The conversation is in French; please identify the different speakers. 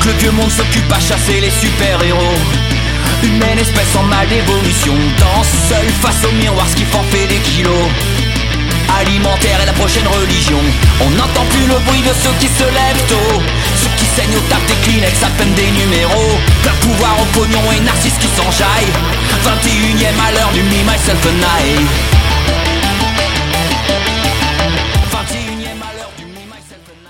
Speaker 1: le vieux monde s'occupe à chasser les super-héros. Humaine espèce en mal d'évolution, danse seule face au miroir, ce qui en fait des kilos. Alimentaire est la prochaine religion. On n'entend plus le bruit de ceux qui se lèvent tôt, ceux qui saignent au taf des Kleenex à peine des numéros. Plein pouvoir au pognon et narcisse qui s'enjaille. 21ème à l'heure du me, myself and I.